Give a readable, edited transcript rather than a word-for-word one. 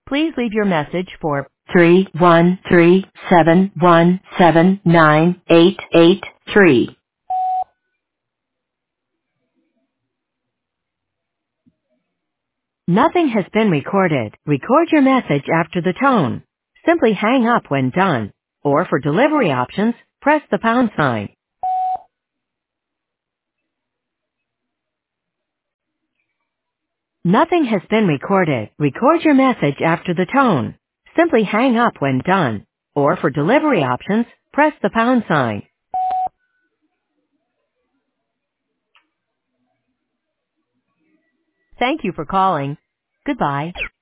Please leave your message for 313-717-9883. Nothing has been recorded. Record your message after the tone. Simply hang up when done. Or for delivery options, press the pound sign. Nothing has been recorded. Record your message after the tone. Simply hang up when done. Or for delivery options, press the pound sign. Thank you for calling. Goodbye.